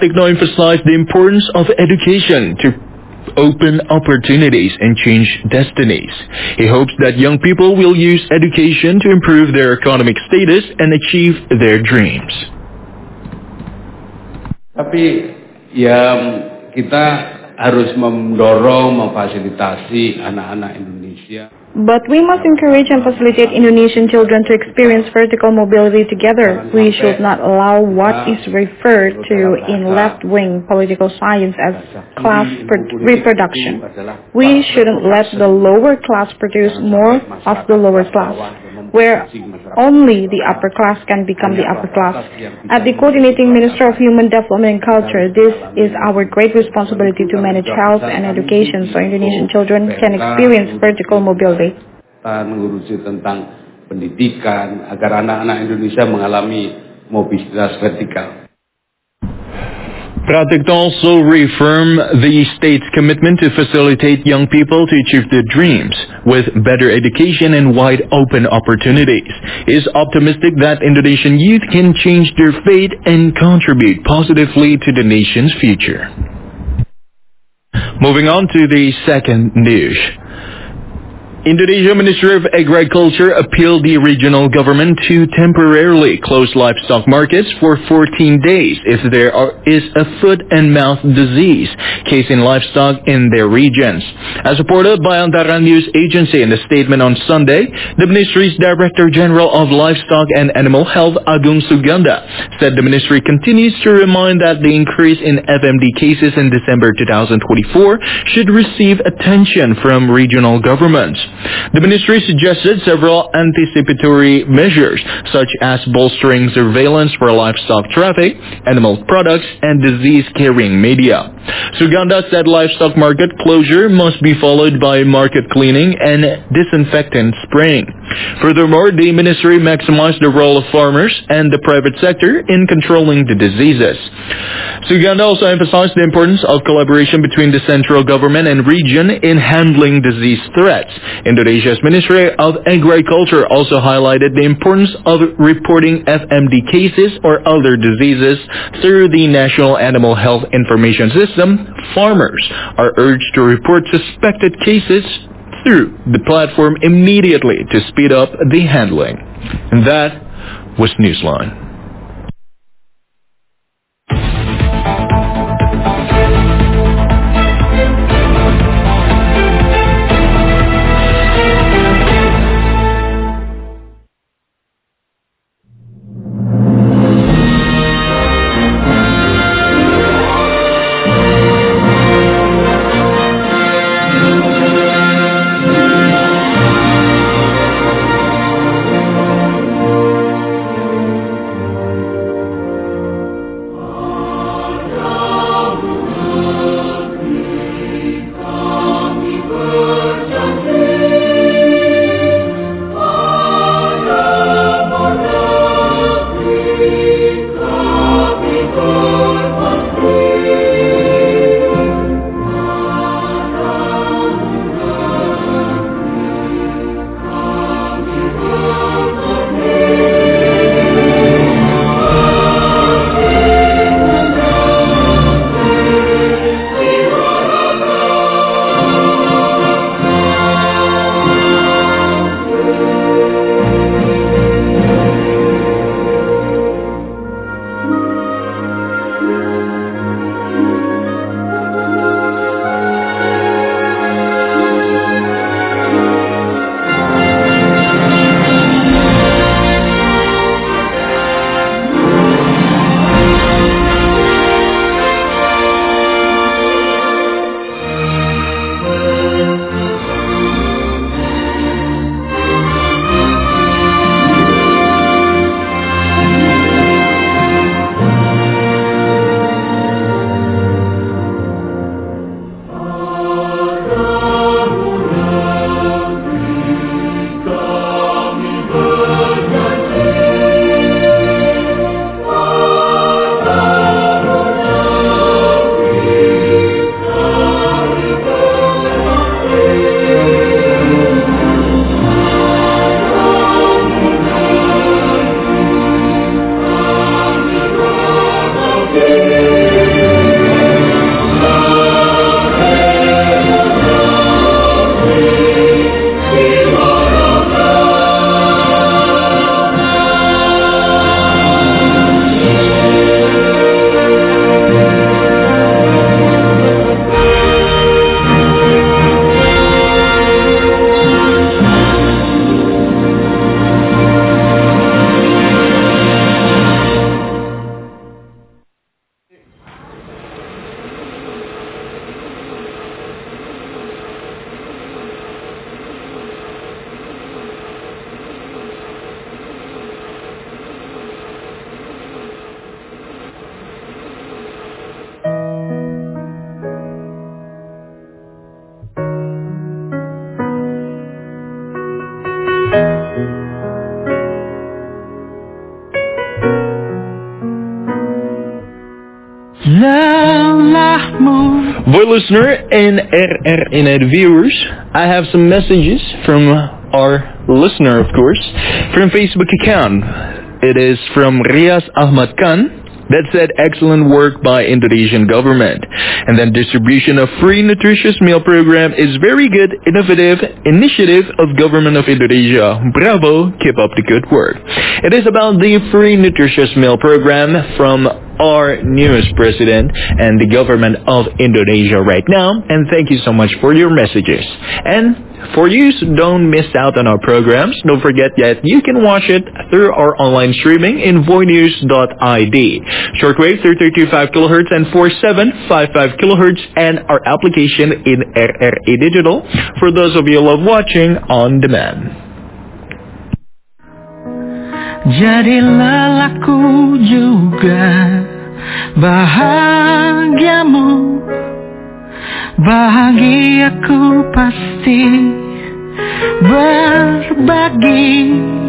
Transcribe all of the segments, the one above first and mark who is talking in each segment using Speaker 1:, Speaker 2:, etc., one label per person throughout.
Speaker 1: Pratikno emphasized the importance of education to open opportunities and change destinies. He hopes that young people will use education to improve their economic status and achieve their dreams.
Speaker 2: Tapi ya kita harus mendorong, memfasilitasi anak-anak Indonesia.
Speaker 3: But we must encourage and facilitate Indonesian children to experience vertical mobility together. We should not allow what is referred to in left-wing political science as class reproduction. We shouldn't let the lower class produce more of the lower class, where only the upper class can become the upper class. At the Coordinating Minister of Human Development and Culture, this is our great responsibility to manage health and education so Indonesian children can experience vertical mobility.
Speaker 2: Mengurusi tentang pendidikan agar anak-anak Indonesia mengalami mobilitas vertikal.
Speaker 1: Pratikno also reaffirmed the state's commitment to facilitate young people to achieve their dreams with better education and wide open opportunities. He is optimistic that Indonesian youth can change their fate and contribute positively to the nation's future. Moving on to the second news. Indonesia Ministry of Agriculture appealed the regional government to temporarily close livestock markets for 14 days if there is a foot and mouth disease case in livestock in their regions. As reported by Antara News Agency in a statement on Sunday, the ministry's Director General of Livestock and Animal Health, Agung Suganda, said the ministry continues to remind that the increase in FMD cases in December 2024 should receive attention from regional governments. The ministry suggested several anticipatory measures, such as bolstering surveillance for livestock traffic, animal products, and disease-carrying media. Suganda said livestock market closure must be followed by market cleaning and disinfectant spraying. Furthermore, the ministry maximized the role of farmers and the private sector in controlling the diseases. Suganda also emphasized the importance of collaboration between the central government and region in handling disease threats. Indonesia's Ministry of Agriculture also highlighted the importance of reporting FMD cases or other diseases through the National Animal Health Information System. Farmers are urged to report suspected cases through the platform immediately to speed up the handling. And that was Newsline.
Speaker 4: lelahmu.
Speaker 1: Boy listener and RRNet viewers, I have some messages from our listener, of course, from Facebook account. It is from Riaz Ahmad Khan. That said, excellent work by Indonesian government. And then distribution of free nutritious meal program is very good, innovative initiative of government of Indonesia. Bravo, keep up the good work. It is about the free nutritious meal program from our newest president and the government of Indonesia right now. And thank you so much for your messages. And for you, so don't miss out on our programs. Don't forget that you can watch it through our online streaming in voinews.id. Shortwave 3325 kHz and 4755 kHz, and our application in RRI Digital for those of you who love watching on demand.
Speaker 4: Jadilah aku juga bahagiamu, bahagiaku pasti berbagi.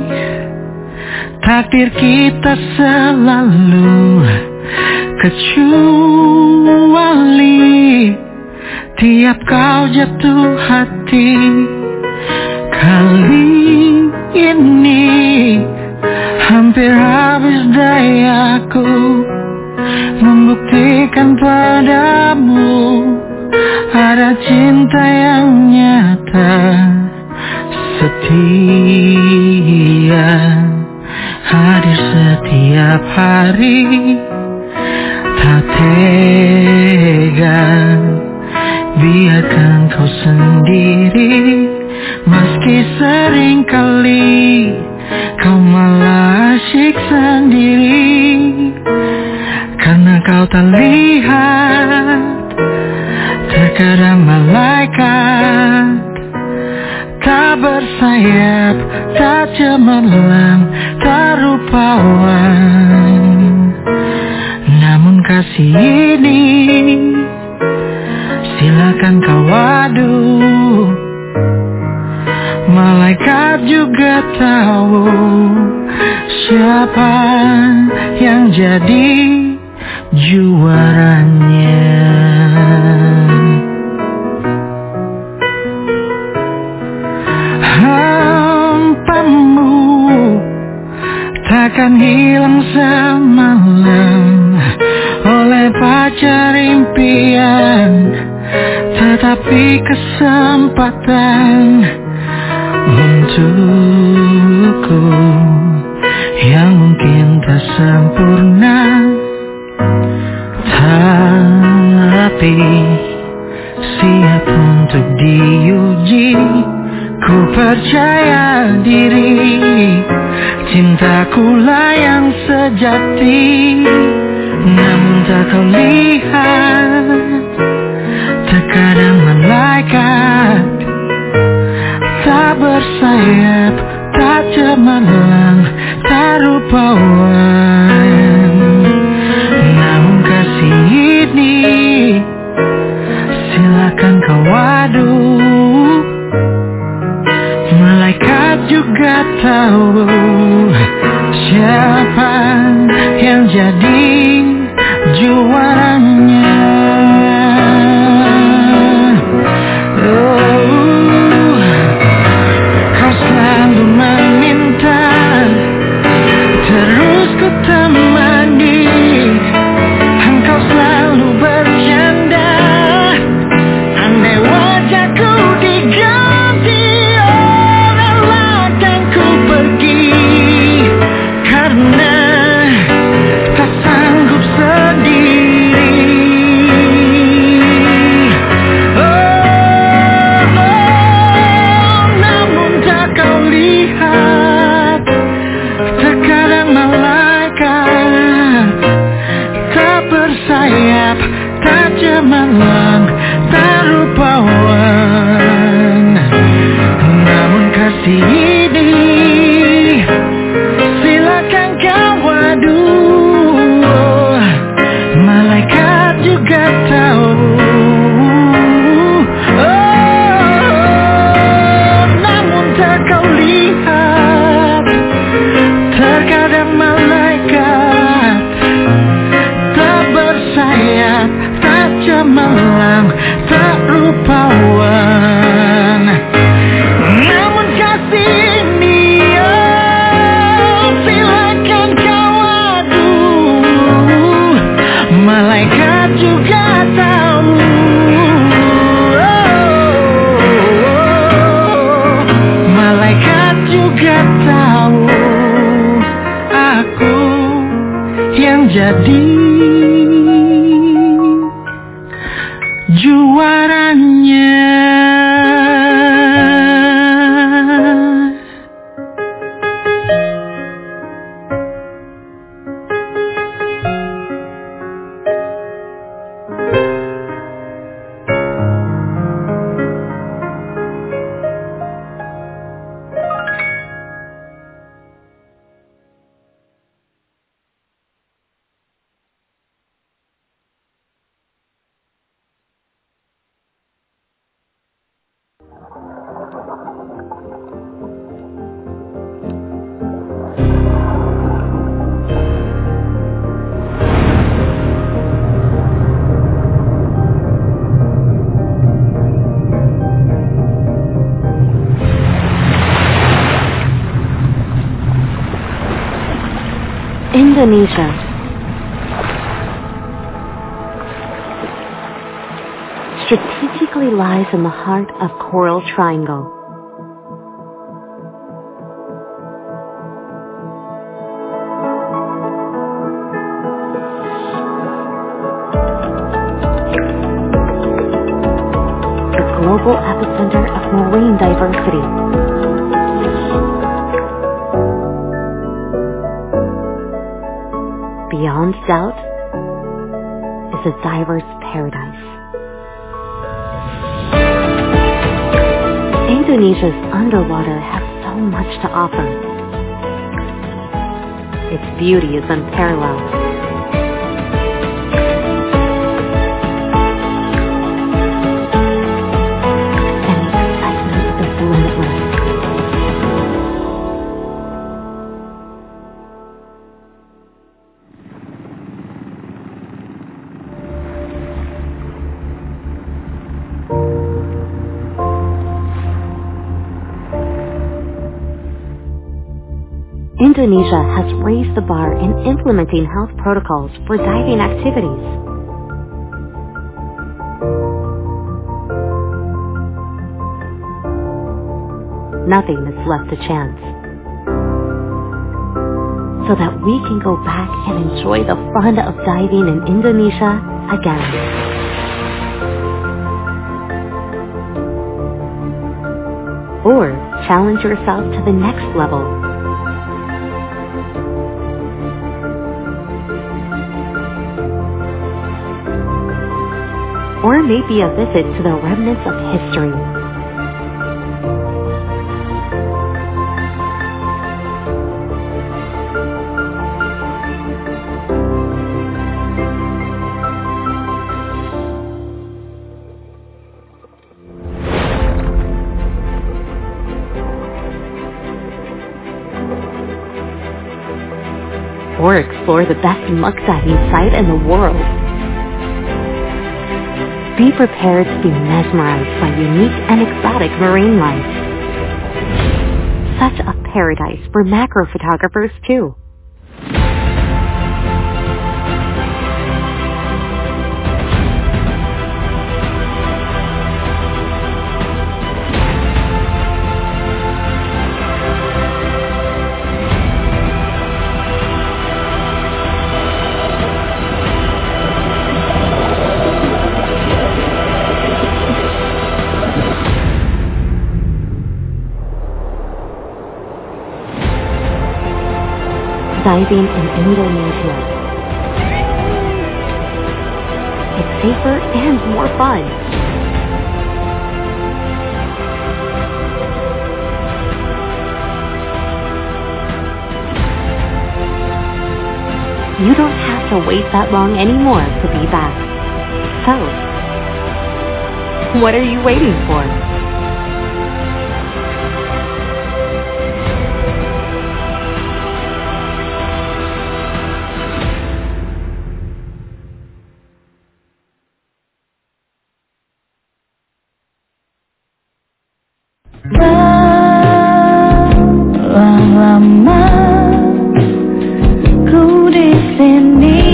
Speaker 4: Takdir kita selalu kecuali tiap kau jatuh hati. Kali ini hampir habis dayaku membuktikan padamu ada cinta yang nyata, setia, hadir setiap hari. Tak tega biarkan kau sendiri, meski seringkali kau malah asyik sendiri. Karena kau tak lihat, terkadang malaikat tak bersayap, tak cemerlang, tak rupawan. Namun kasih ini silakan kau adu. Malaikat juga tahu siapa yang jadi juaranya. Hampamu takkan hilang semalam oleh pacar impian, tetapi kesempatan untukku yang mungkin tak sempurna, tapi siap untuk diuji. Ku percaya diri, cintakulah yang sejati. Namun tak kau lihat, terkadang malaikat tak bersayap, tak cemerlang, tak rupawan. Namun kasih ini silakan kau adu. Malaikat juga tahu siapa yang jadi juaranya. Kau selalu meminta, terus ku temani. Engkau selalu bercanda, andai wajahku diganti, relakan ku pergi. Karena tak sanggup sendiri. Namun tak kau lihat, terkadang malaikat tak bersayap, tak cemerlang, tak rupawan. Namun kasih ini silakan kau adu. Malaikat juga tahu. Namun tak kau lihat, terkadang malaikat tak bersayap, malam tak rupawan. Namun kasih ini silakan kau adu, malaikat juga tahu. Malaikat juga tahu aku yang jadi juaranya.
Speaker 5: Indonesia. Strategically lies in the heart of Coral Triangle. The global epicenter of marine diversity. Beyond doubt is a diver's paradise. Indonesia's underwater has so much to offer. Its beauty is unparalleled. And the excitement is limitless. Indonesia has raised the bar in implementing health protocols for diving activities. Nothing is left to chance, so that we can go back and enjoy the fun of diving in Indonesia again. Or challenge yourself to the next level. Or maybe a visit to the remnants of history. Or explore the best muck diving site in the world. Be prepared to be mesmerized by unique and exotic marine life. Such a paradise for macro photographers too. Diving in Indonesia. It's safer and more fun. You don't have to wait that long anymore to be back. So, what are you waiting for?
Speaker 4: Telah lama ku di sini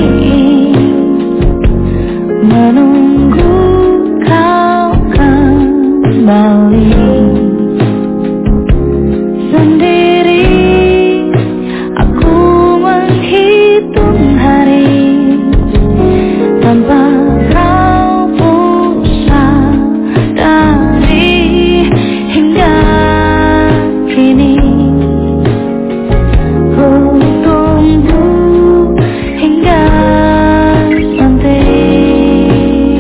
Speaker 4: menunggu kau kembali. Sendiri aku menghitung hari tanpa kau pun sadari. Hingga kini ku tunggu hingga nanti.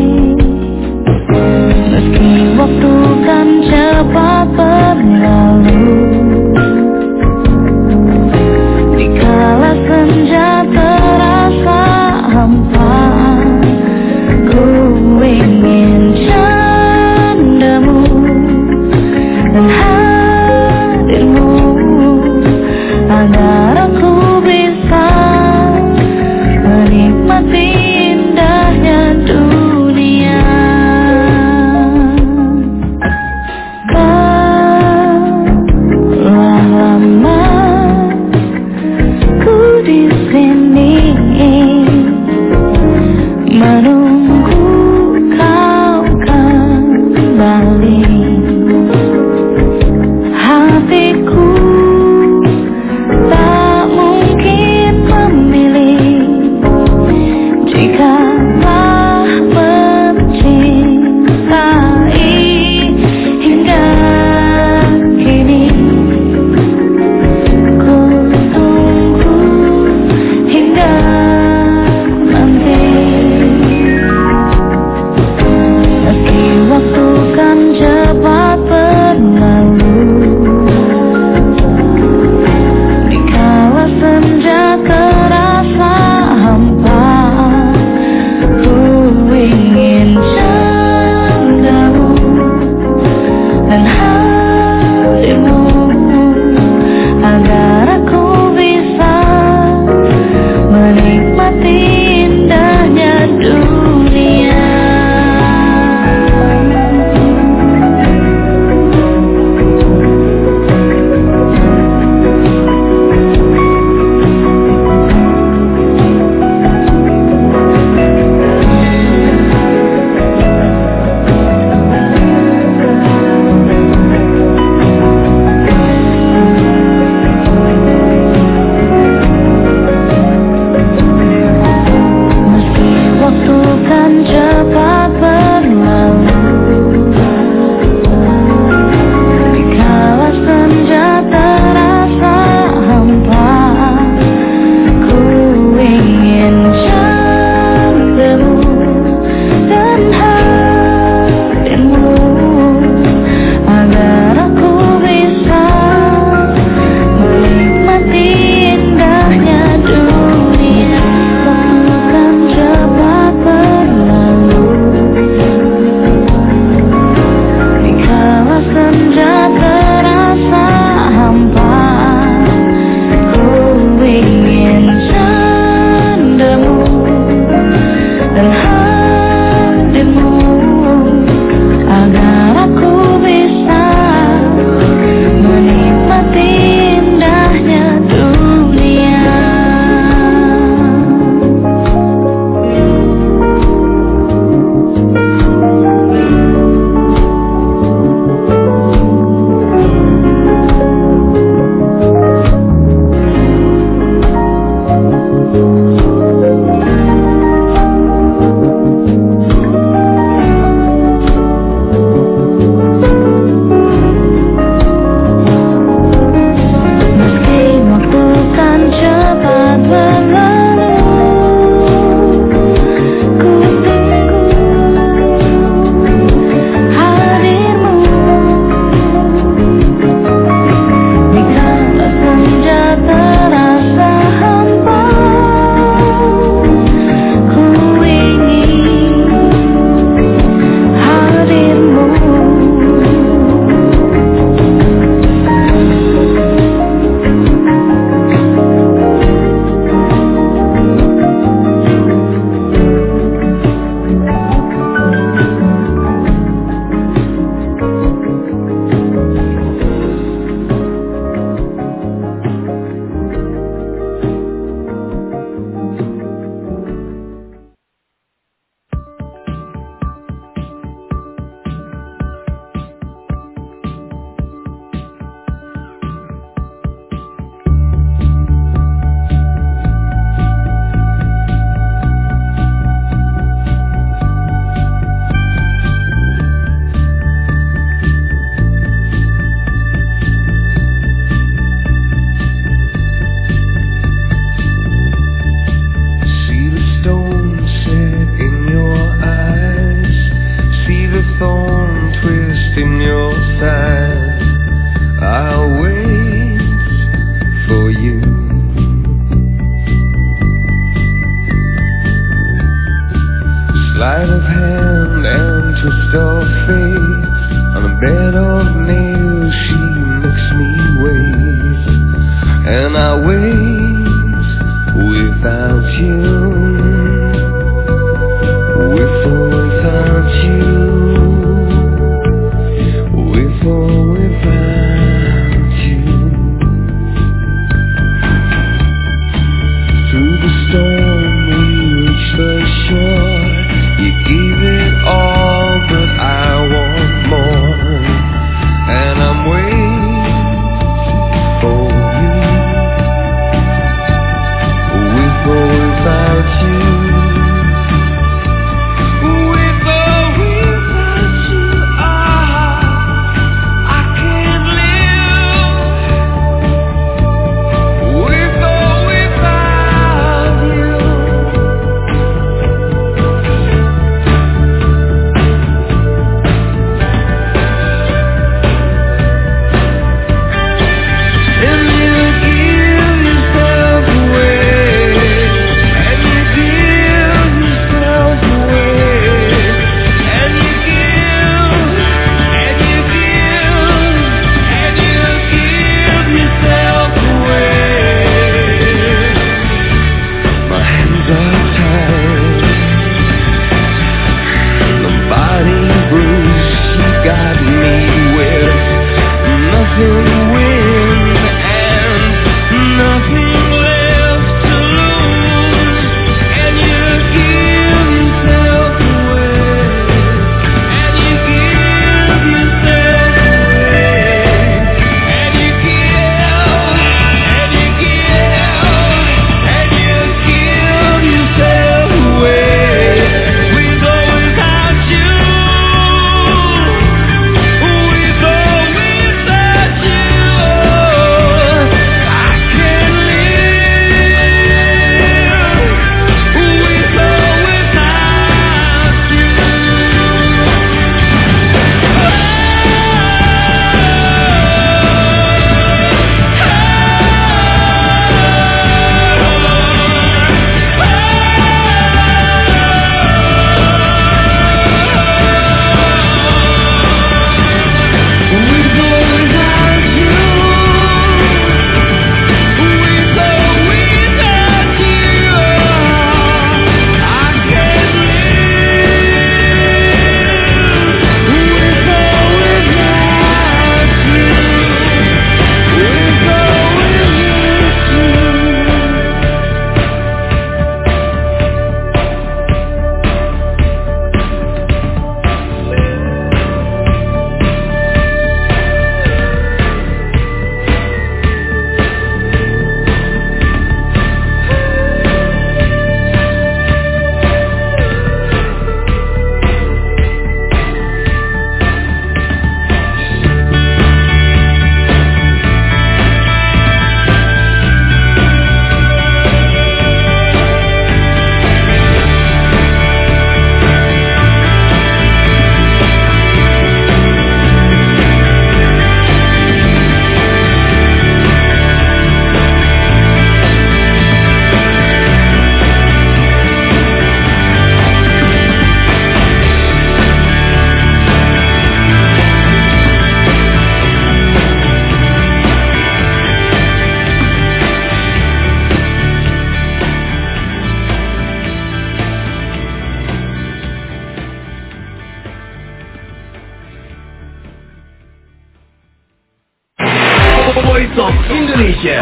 Speaker 6: twist of fate. On a bed of nails she makes me wait. And I wait without you. With or without you. With or without you. Through the storm we reach the shore. You gave it all, but I want more. And I'm waiting for you. With or without you. With or without you, I can't live. With or without you. And you give yourself away. And you give yourself away. And you give. And you give. And you give yourself away. My hands are tied. The body bruised. You got me with nothing to win and nothing left to lose. And you give yourself away. And you give yourself away. And you give. And you give. And you give yourself away. With or without you. With or without you. I can't live. With or without you.
Speaker 7: Voice of Indonesia.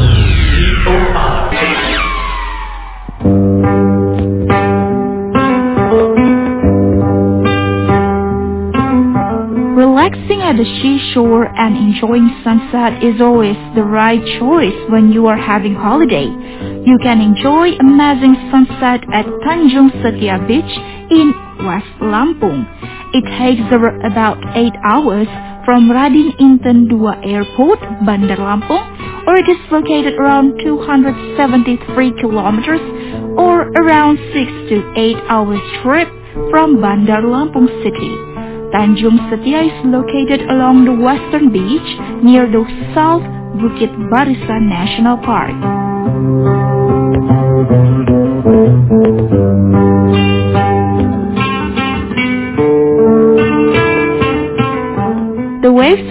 Speaker 8: Relaxing at the seashore and enjoying sunset is always the right choice when you are having holiday. You can enjoy amazing sunset at Tanjung Setia Beach in West Lampung. It takes about 8 hours from Radin Inten 2 Airport, Bandar Lampung, or it is located around 273 kilometers or around 6 to 8 hours trip from Bandar Lampung City. Tanjung Setia is located along the western beach near the South Bukit Barisan National Park.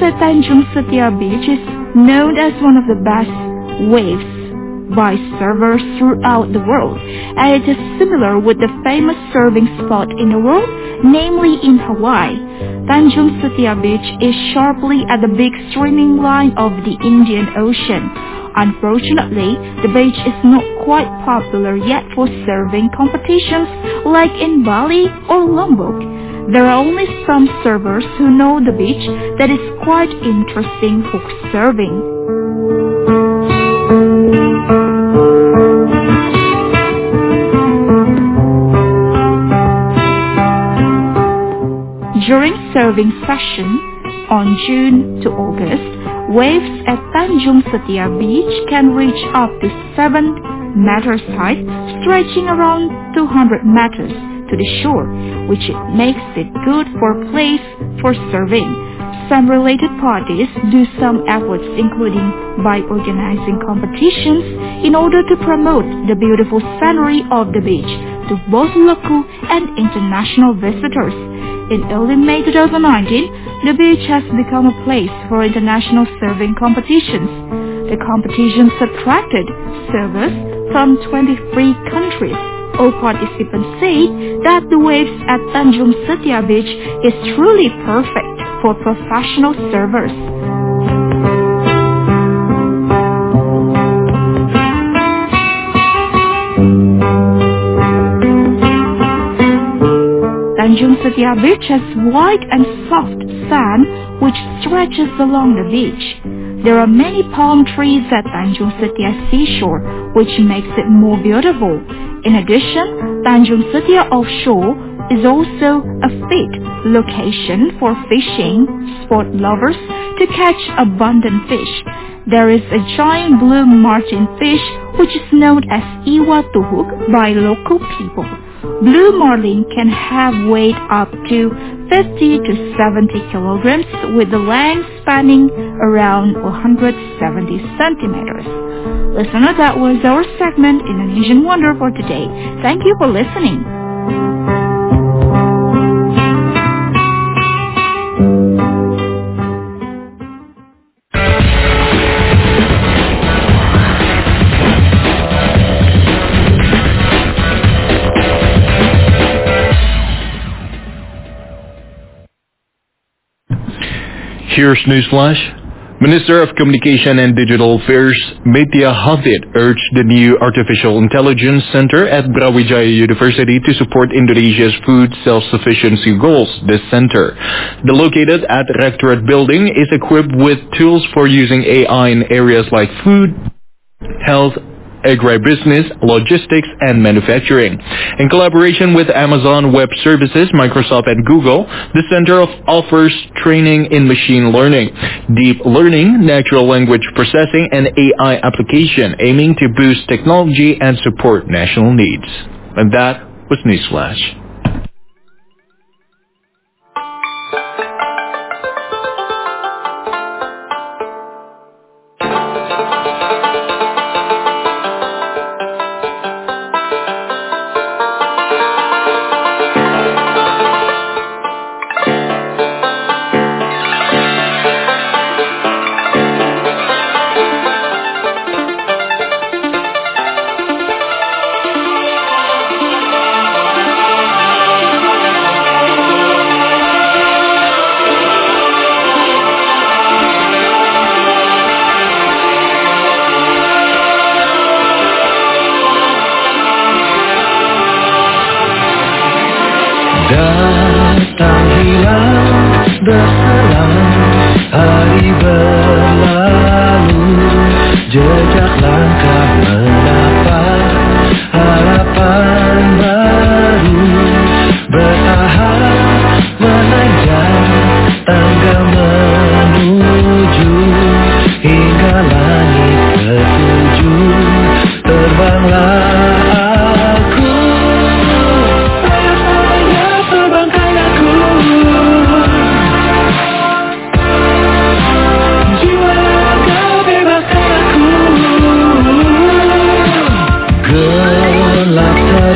Speaker 8: at Tanjung Setia Beach is known as one of the best waves by surfers throughout the world, and it is similar with the famous surfing spot in the world, namely in Hawaii. Tanjung Setia Beach is sharply at the big streaming line of the Indian Ocean. Unfortunately, the beach is not quite popular yet for surfing competitions like in Bali or Lombok. There are only some surfers who know the beach that is quite interesting for surfing. During surfing session on June to August, waves at Tanjung Setia Beach can reach up to 7 meters height, stretching around 200 meters to the shore, which makes it good for a place for surfing. Some related parties do some efforts, including by organizing competitions in order to promote the beautiful scenery of the beach to both local and international visitors. In early May 2019, the beach has become a place for international surfing competitions. The competitions attracted surfers from 23 countries. All participants say that the waves at Tanjung Setia Beach is truly perfect for professional surfers. Tanjung Setia Beach has white and soft sand which stretches along the beach. There are many palm trees at Tanjung Setia seashore, which makes it more beautiful. In addition, Tanjung Setia offshore is also a fit location for fishing sport lovers to catch abundant fish. There is a giant blue martin fish which is known as Iwa Tuhuk by local people. Blue marlin can have weight up to 50 to 70 kilograms with the length spanning around 170 centimeters. Listener, that was our segment Indonesian Wonder for today. Thank you for listening.
Speaker 1: Here's Newsflash. Minister of Communication and Digital Affairs, Metia Hafid, urged the new Artificial Intelligence Center at Brawijaya University to support Indonesia's food self-sufficiency goals. This center, located at Rectorate Building, is equipped with tools for using AI in areas like food, health, agribusiness, logistics, and manufacturing. In collaboration with Amazon Web Services, Microsoft, and Google, the center offers training in machine learning, deep learning, natural language processing, and AI application, aiming to boost technology and support national needs. And that was Newsflash.
Speaker 6: Datang hilang berselang hari berlalu, jejak langkah menapak harapan baru, bertahap menanjak tangga menuju hingga langit ketujuh. Terbanglah aku, terbangkan aku, jiwa raga bebaskan aku. Gelap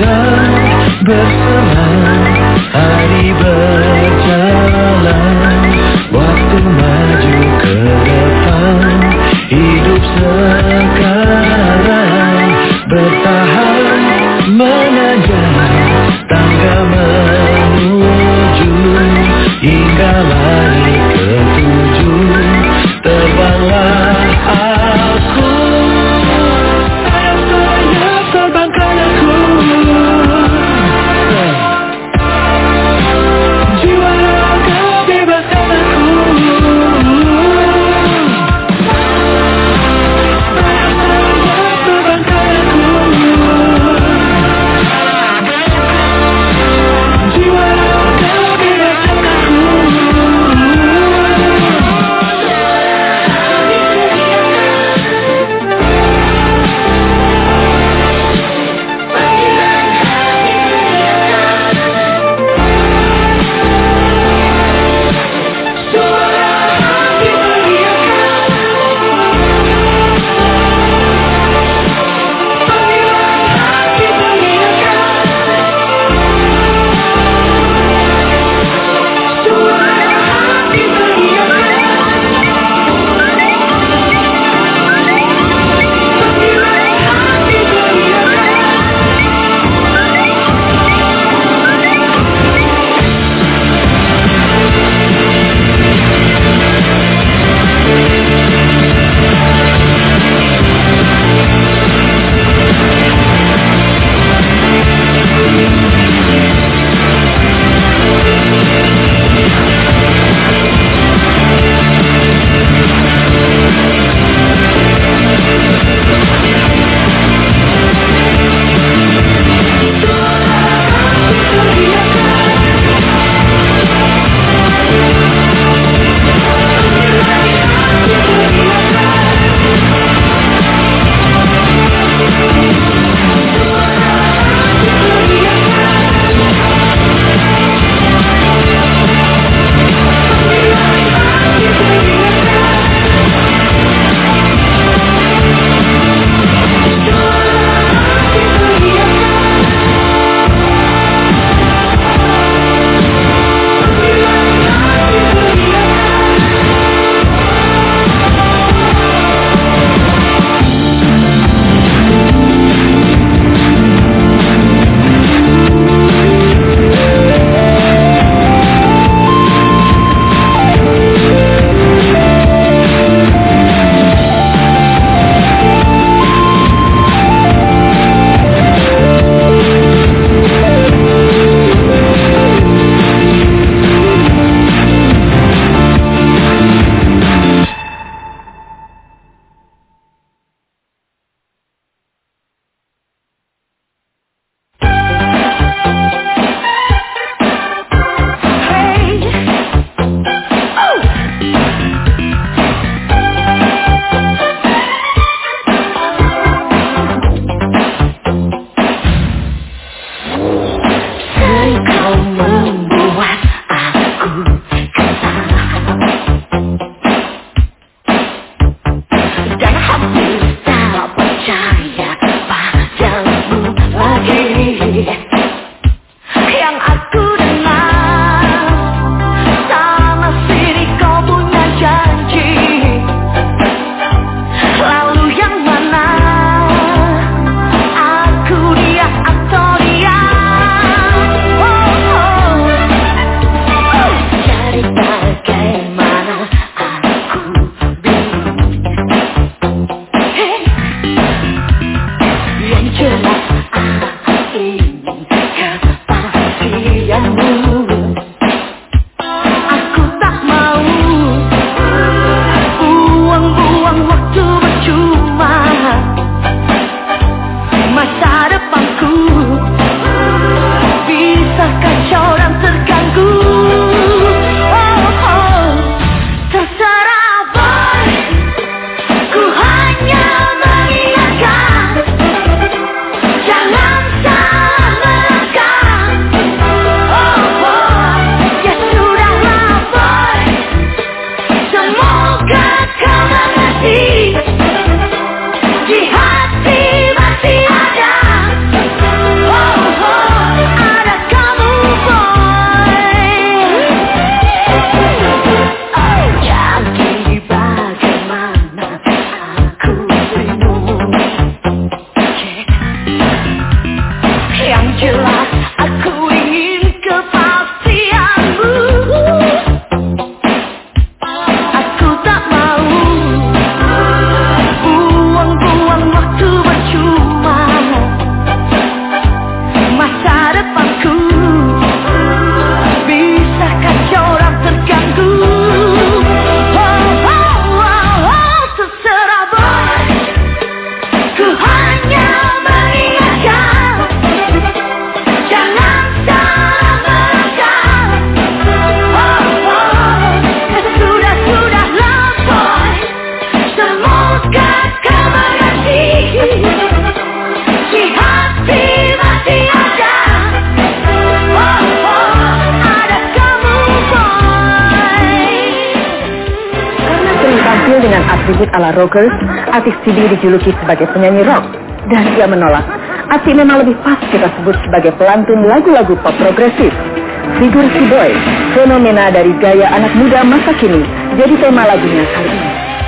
Speaker 9: atribut ala rockers, Atik Sidi dijuluki sebagai penyanyi rock. Dan ia menolak. Atik memang lebih pas kita sebut sebagai pelantun lagu-lagu pop progresif. Figur si boy, fenomena dari gaya anak muda masa kini, jadi tema lagunya kali ini.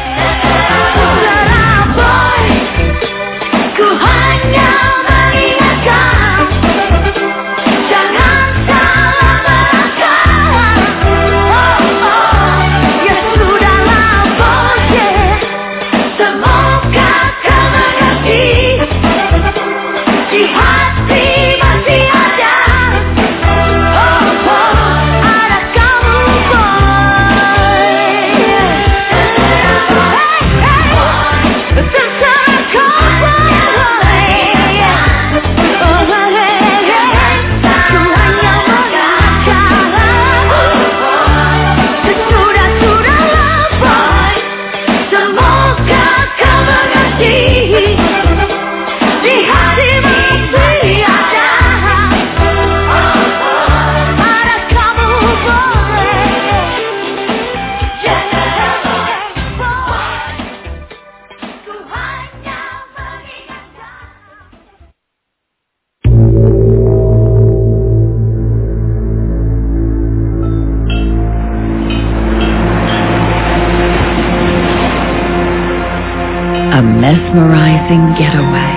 Speaker 10: A mesmerizing getaway.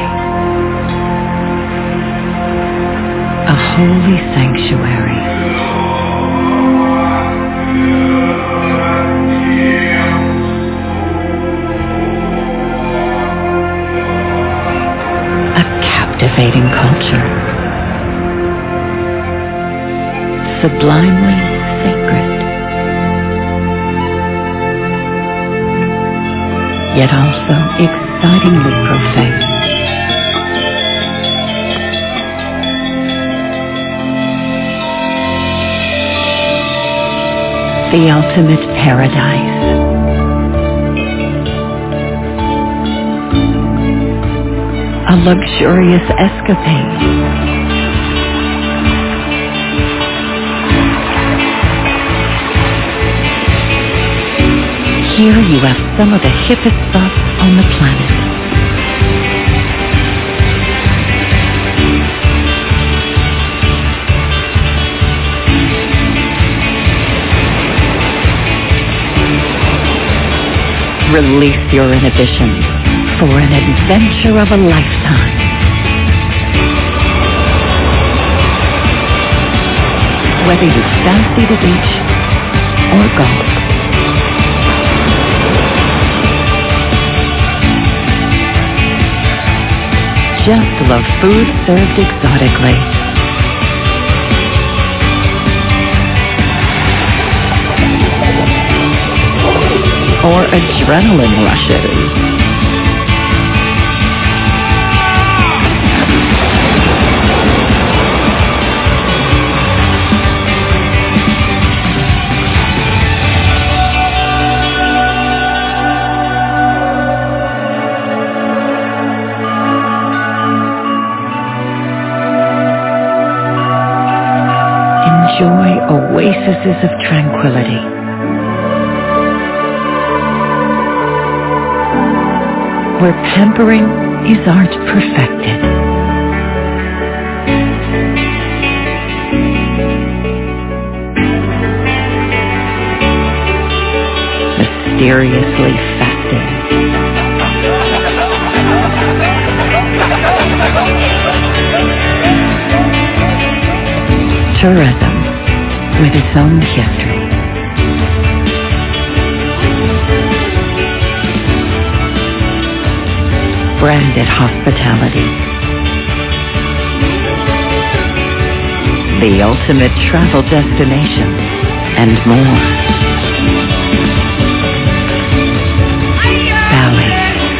Speaker 10: A holy sanctuary. A captivating culture. Sublimely sacred. Yet also excitingly profane. The ultimate paradise. A luxurious escapade. Here you have some of the hippest spots on the planet. Release your inhibitions for an adventure of a lifetime. Whether you fancy the beach or golf. Just love food served exotically. Or adrenaline rushes. Enjoy oases of tranquility. Where pampering is art perfected. Mysteriously festive. Tourism with its own history. Branded hospitality. The ultimate travel destination and more. Bali.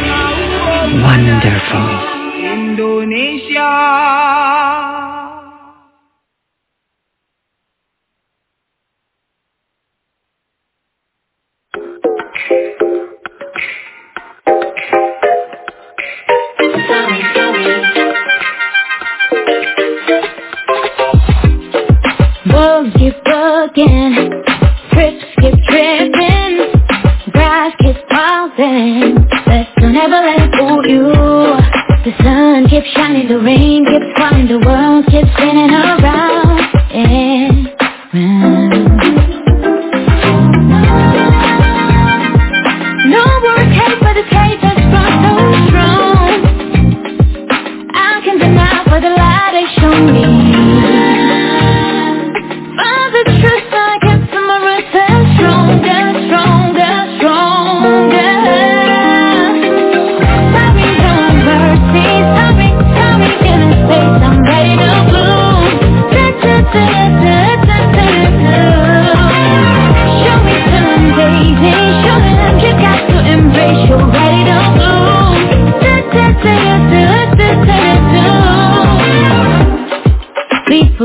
Speaker 10: Wonderful. Indonesia.
Speaker 4: World get bugging, trips get tripping, guys get pausing.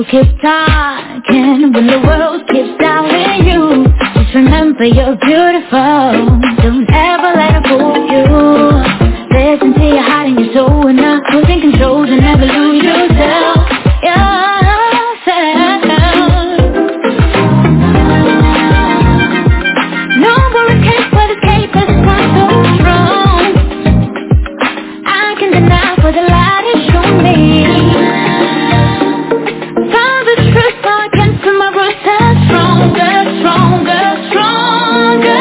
Speaker 4: keep talking when the world keeps doubting you. Just remember you're beautiful. Don't ever let it fool you. Listen to your heart and your soul, and not losing control to never lose yourself. No more escape, but escape is not so strong. I can deny what the light has shown me. Found the truth, now I can feel my roots are stronger, stronger, stronger.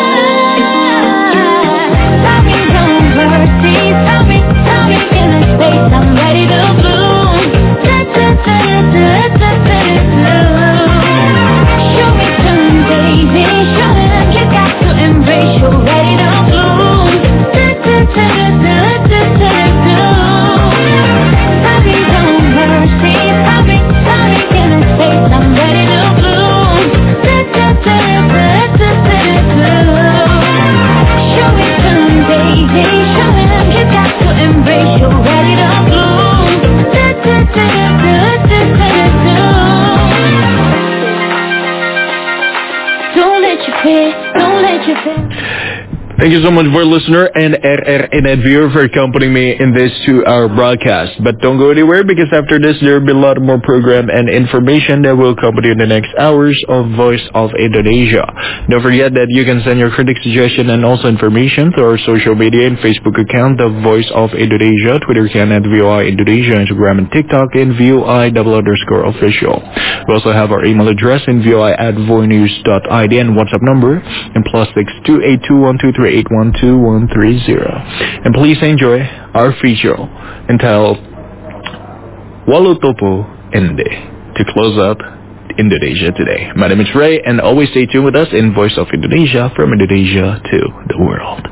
Speaker 4: Tell me no mercy, tell me in a space I'm ready to bloom. Show me some baby, show me that you got to embrace, you're ready to bloom. Tell me no mercy, tell me in a space I'm ready to bloom. Show me some baby, show me that you got to embrace, you're ready to bloom. Don't let your fear, don't let your fear.
Speaker 1: Thank you so much for listener and RRNet viewer for accompanying me in this 2-hour broadcast. But don't go anywhere, because after this there will be a lot more program and information that will accompany in the next hours of Voice of Indonesia. Don't forget that you can send your critic suggestion and also information to our social media and Facebook account, The Voice of Indonesia, Twitter account at VOI Indonesia, Instagram and TikTok in VOI_official. We also have our email address in VOI@voinews.id and WhatsApp number in +6282123812130. And please enjoy our feature entitled Walau Topo Ende to close out Indonesia Today. My name is Ray, and always stay tuned with us in Voice of Indonesia, from Indonesia to the world.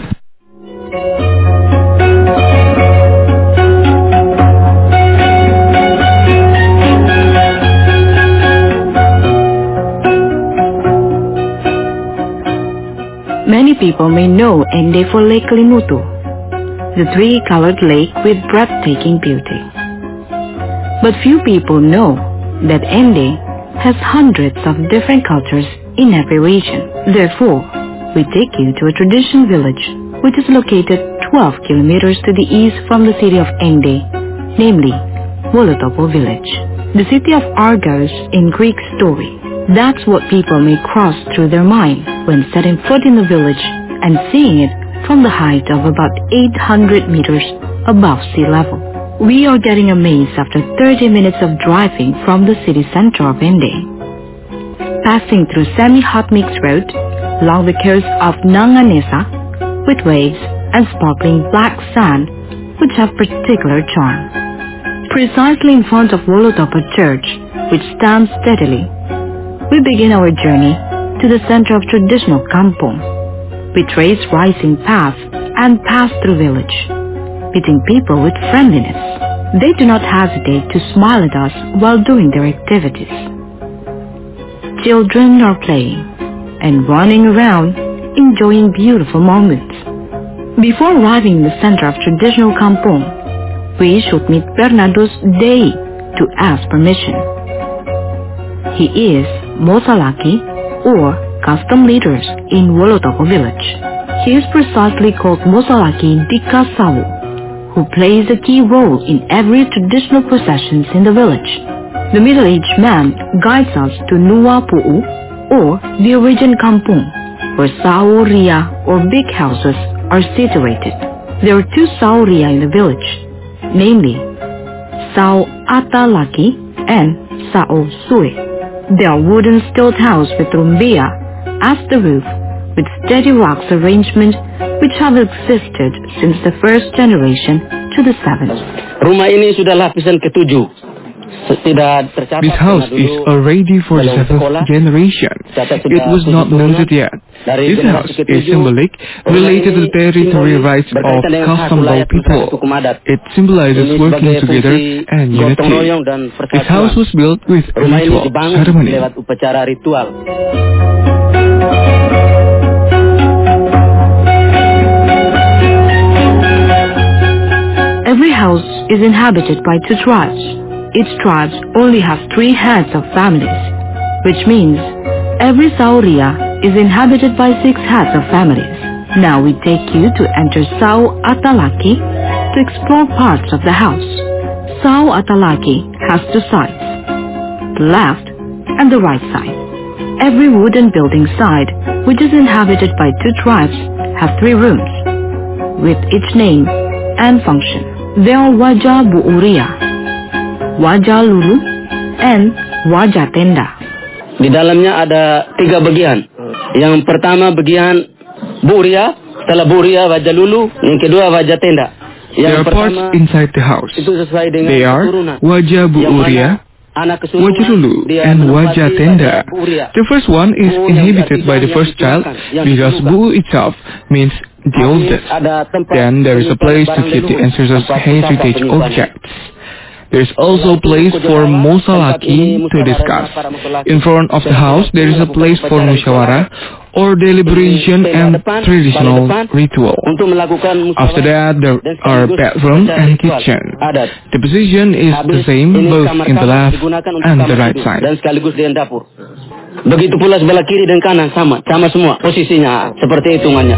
Speaker 11: Many people may know Ende for Lake Kelimutu, the three-colored lake with breathtaking beauty. But few people know that Ende has hundreds of different cultures in every region. Therefore, we take you to a tradition village which is located 12 kilometers to the east from the city of Ende, namely Wolotopo village. The city of Argos in Greek story. That's what people may cross through their mind when setting foot in the village and seeing it from the height of about 800 meters above sea level. We are getting amazed after 30 minutes of driving from the city center of Ende. Passing through semi-hot mix road along the coast of Nanganesa with waves and sparkling black sand which have particular charm. Precisely in front of Wolotopo Church, which stands steadily, we begin our journey to the center of traditional kampong. We trace rising paths and pass through village, meeting people with friendliness. They do not hesitate to smile at us while doing their activities. Children are playing and running around, enjoying beautiful moments. Before arriving in the center of traditional kampong, we should meet Bernardo's Dei to ask permission. He is Mosalaki, or custom leaders in Wolotopo village. He is precisely called Mosalaki Dikasawu, who plays a key role in every traditional processions in the village. The middle-aged man guides us to Nuwa Pu'u, or the origin kampung, where sauria or big houses are situated. There are two sauria in the village, namely Sao Atalaki and Sao Sue. They are wooden stilt house with rumbia as the roof, with steady rocks arrangement which have existed since the first generation to the seventh.
Speaker 12: Rumah ini sudah lapisan ke-7.
Speaker 13: This house is already for the 7th generation. It was not noted yet. This house is symbolic, related to the territory rights of Kasambau people. It symbolizes working together and unity. This house was built with ritual ceremony. Every house is inhabited by two tribes,
Speaker 11: each tribe only has 3 heads of families, which means every Sauria is inhabited by 6 heads of families. Now we take you to enter Sau Atalaki to explore parts of the house. Sau Atalaki has 2 sides, the left and the right side. Every wooden building side, which is inhabited by 2 tribes, have 3 rooms, with each name and function. They are Wajah Buuria, Wajah Lulu, and Wajah Tenda.
Speaker 12: Di dalamnya ada 3 bagian. Yang pertama bagian Buuria, setelah Buuria Wajah Lulu, yang kedua Wajah Tenda.
Speaker 13: There are parts inside the house. They are Wajah Buuria, Wajah Lulu, and Wajah Tenda. The first one is inhabited by the first child because Bu itself means the oldest. Then there is a place to keep the ancestors' heritage objects. There is also a place for Musalaki to discuss. In front of the house, there is a place for Musyawara or deliberation and traditional ritual. After that, there are bedroom and kitchen. The position is the same both in the left and the right side.
Speaker 12: Begitu pula sebelah kiri dan kanan sama semua posisinya seperti hitungannya.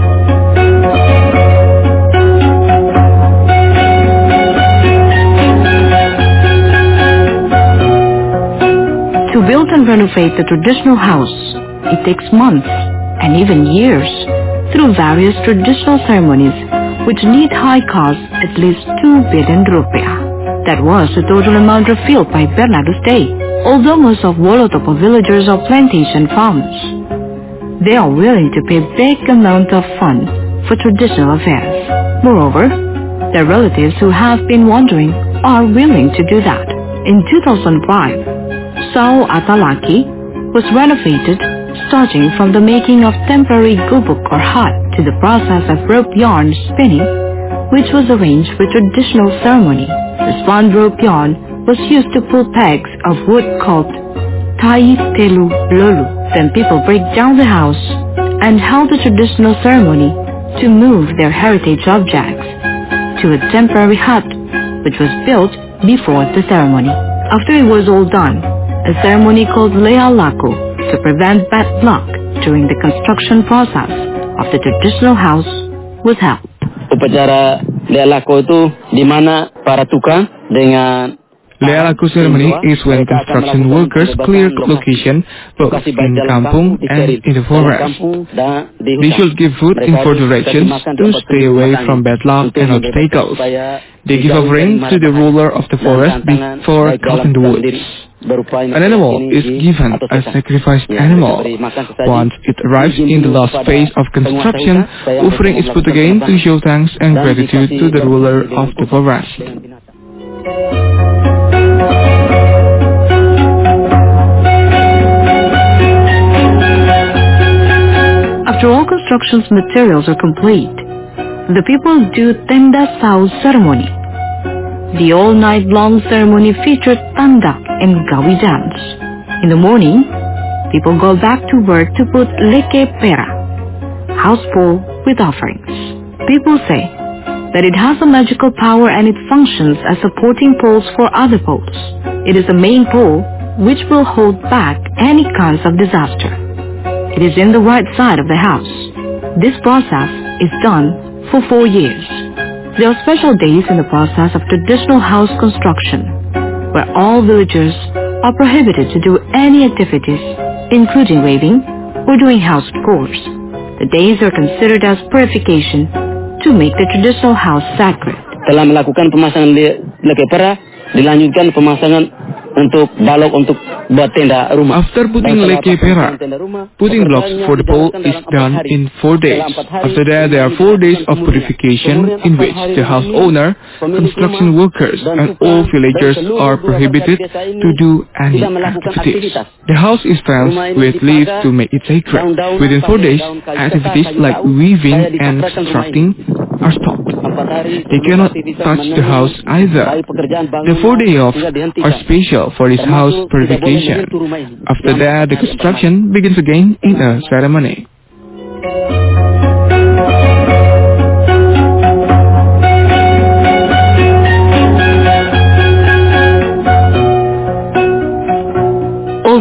Speaker 11: To build and renovate the traditional house, it takes months and even years through various traditional ceremonies which need high cost at least 2 billion rupiah. That was the total amount revealed by Bernardo Day. Although most of Wolotopo villagers are plantation farmers, they are willing to pay big amount of funds for traditional affairs. Moreover, their relatives who have been wandering are willing to do that. In 2005, Sau Atalaki was renovated, starting from the making of temporary gubuk or hut to the process of rope yarn spinning, which was arranged for traditional ceremony. The spun rope yarn was used to pull pegs of wood called Tai Telu Lolu. Then people break down the house and held a traditional ceremony to move their heritage objects to a temporary hut, which was built before the ceremony. After it was all done, a ceremony called Lea Laku to prevent bad luck during the construction process of the traditional house was held.
Speaker 12: Upacara Lea Laku itu di mana para tukang dengan
Speaker 13: Lea Laku ceremony is when construction workers clear location both in kampung and in the forest. They should give food in 4 directions to stay away from bad luck and obstacles. They give offering to the ruler of the forest before cutting the woods. An animal is given as sacrificed animal. Once it arrives in the last phase of construction, offering is put again to show thanks and gratitude to the ruler of the forest.
Speaker 11: After all construction's materials are complete, the people do Tenda Sau ceremony. The all-night-long ceremony featured tandak and gawi dance. In the morning, people go back to work to put leke pera, house full with offerings. People say that it has a magical power and it functions as supporting poles for other poles. It is a main pole which will hold back any kinds of disaster. It is in the right side of the house. This process is done for 4 years. There are special days in the process of traditional house construction, where all villagers are prohibited to do any activities, including waving or doing house chores. The days are considered as purification to make the traditional house sacred.
Speaker 12: Telah melakukan pemasangan leke pera, dilanjutkan pemasangan untuk balok untuk buat tenda rumah.
Speaker 13: After putting leke pera, putting blocks for the pole is done in 4 days. After that, there are 4 days of purification in which the house owner, construction workers, and all villagers are prohibited to do any activities. The house is fenced with leaves to make it sacred. Within 4 days, activities like weaving and constructing are stopped. They cannot touch the house either. The 4 days off are special for this house purification. After that, the construction begins again in a ceremony.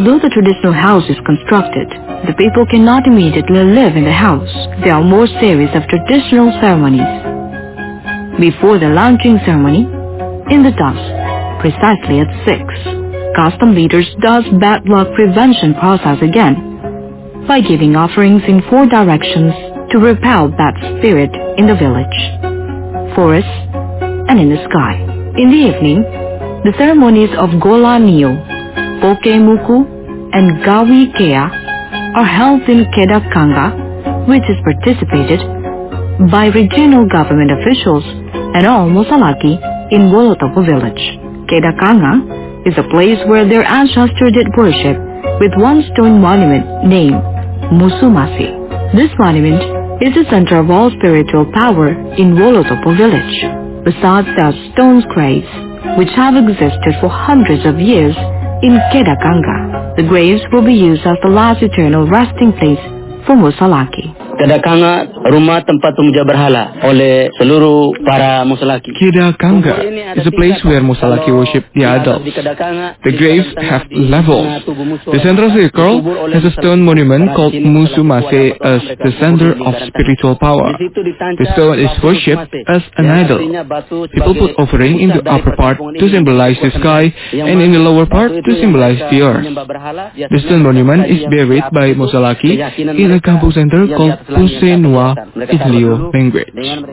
Speaker 11: Although the traditional house is constructed, the people cannot immediately live in the house. There are more series of traditional ceremonies. Before the launching ceremony, in the dusk, precisely at 6, custom leaders does bad luck prevention process again by giving offerings in 4 directions to repel bad spirit in the village, forest, and in the sky. In the evening, the ceremonies of Gola Nio, Pokemuku, and Gawi Kea are held in Kedakanga, which is participated by regional government officials and all Mosalaki in Wolotopo village. Kedakanga is a place where their ancestors did worship with one stone monument named Musumasi. This monument is the center of all spiritual power in Wolotopo village. Besides, there are stone graves which have existed for hundreds of years in Kedakanga. The graves will be used as the last eternal resting place for Mosalaki.
Speaker 12: Kedakanga, rumah tempat pemuja berhala oleh seluruh para Mosalaki.
Speaker 13: Kedakanga is a place where Mosalaki worship the idols. The graves have levels. The central circle has a stone monument called Musumase as the center of spiritual power. The stone is worshipped as an idol. People put offering in the upper part to symbolize the sky and in the lower part to symbolize the earth. The stone monument is buried by Mosalaki in a campus center called Pusenua Idlio language.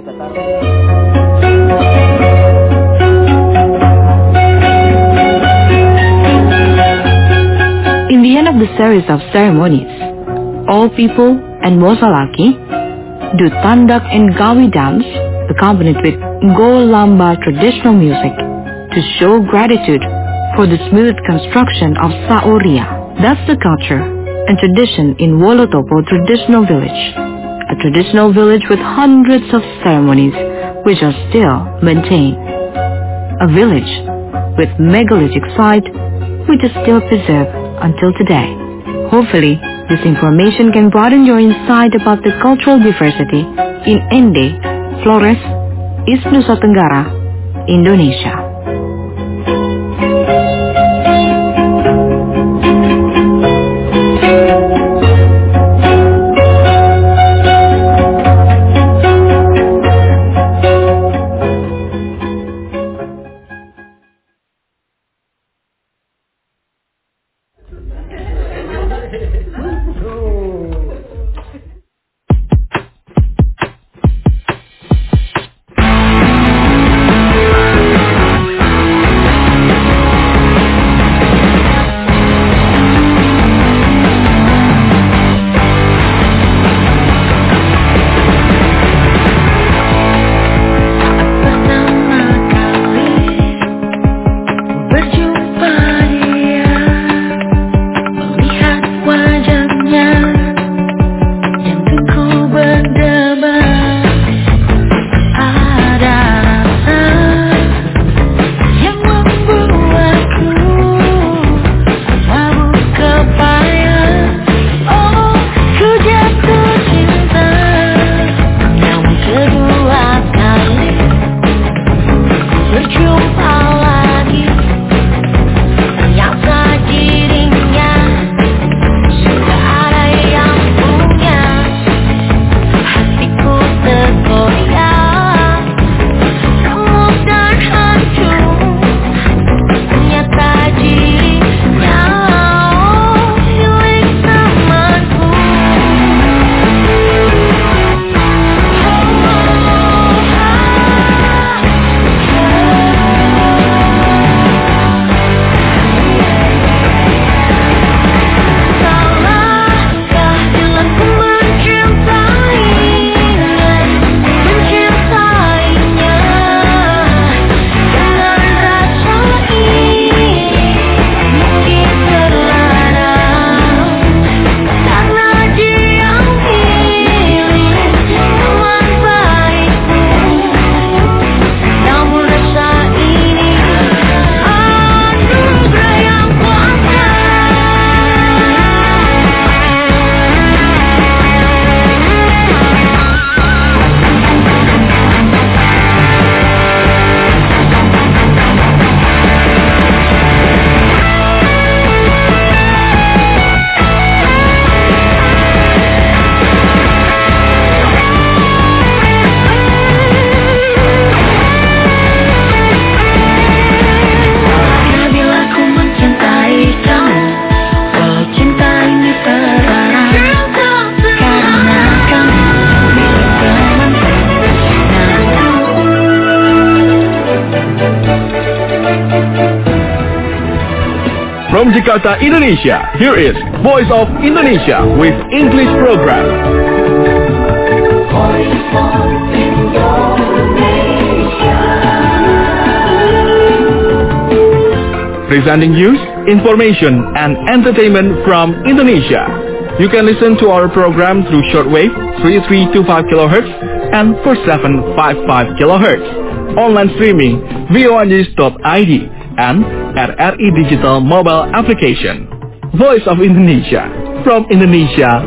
Speaker 11: In the end of the series of ceremonies, all people and Mosalaki do Tandak and Gawi dance accompanied with Golamba traditional music to show gratitude for the smooth construction of Saoria. That's the culture and tradition in Wolotopo traditional village, a traditional village with hundreds of ceremonies which are still maintained. A village with megalithic site which is still preserved until today. Hopefully, this information can broaden your insight about the cultural diversity in Ende, Flores, East Nusa Tenggara, Indonesia.
Speaker 1: From Jakarta, Indonesia, here is Voice of Indonesia with English program.
Speaker 6: Voice of Indonesia.
Speaker 1: Presenting news, information, and entertainment from Indonesia. You can listen to our program through shortwave 3325 kHz and 4755 kHz. Online streaming voanews.id and at RI Digital mobile application. Voice of Indonesia, from Indonesia